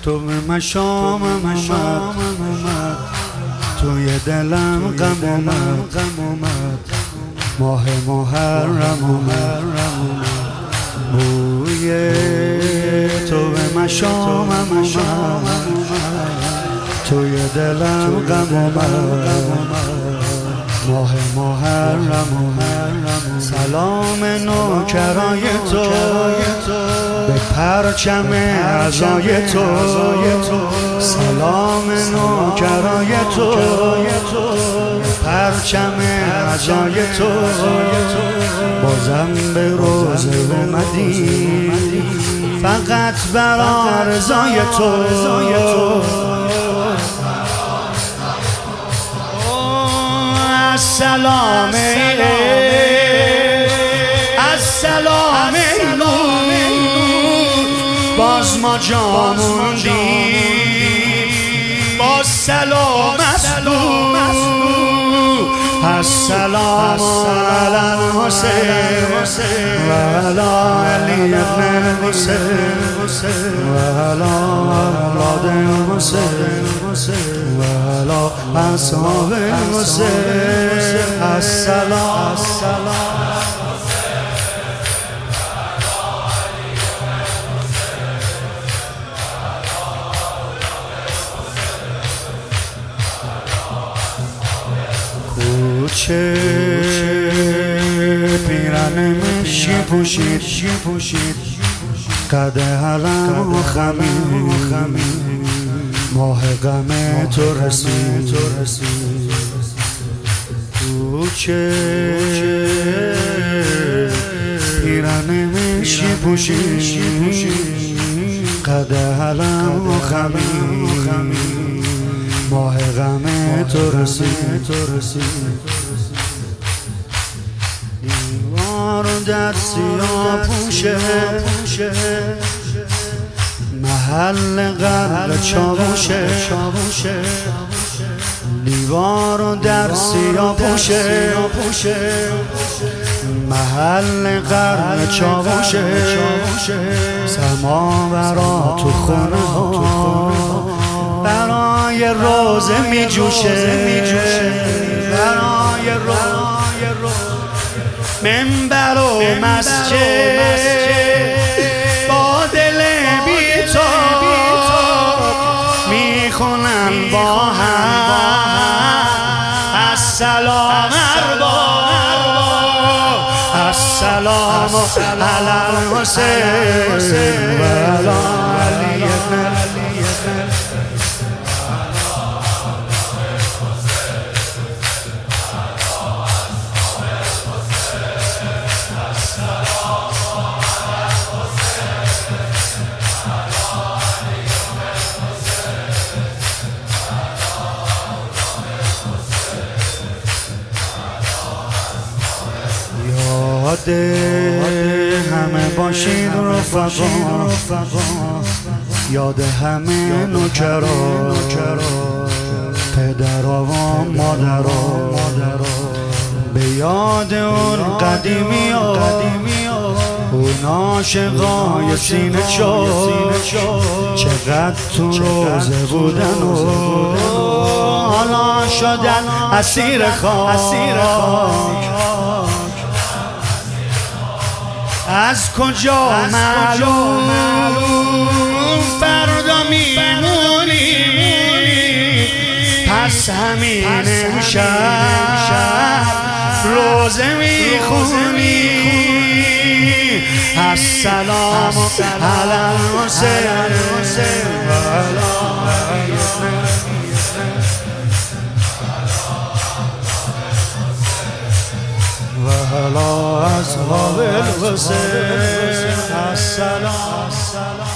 تو به مشام اومد، توی دلم غم اومد، ماه محرم اومد، بوی تو به مشام اومد، توی دلم غم اومد، ماه محرم اومد. سلام نوکرای تو به پرچم عزای تو، سلام نوکرای تو به پرچم عزای تو، بازم به روزه اومدی فقط برا رضای تو. السلام السلام باز ما جا موندیم، باز سلام السلام علی الحسین و علی علی ابن الحسین و علی اولاد الحسین و علی اصحاب الحسین. السلام کوچه پیرن مشی پوشید، قد حرم و خمید، ماه غم تو رسید. کوچه پیرن مشی پوشید، قد حرم و خمید، ماه غم تو رسید. دیوار در سیاه پوشه، محل غرق چاوشه، دیوار در سیاه پوشه، محل غرق چاوشه، سماورا تو خونه ها برای روزه می جوشه، برای روزه منبر و مسجد با دل بی‌تاب می خونن با هم السلام السلام علی الحسین و علی ابن یاد همه باشید رفقا، یاد همه نوکرا، پدرها و مادرها، به یاد اون قدیمی ها، اون عاشقای سینه چو چقدر تو روزه بودن و حالا شدن اسیر خاک. از کجا معلوم فردا میمونی، پس همین امشب روزه میخونی. السلام علی الحسین و علی و علی اصحاب الحسین. السلام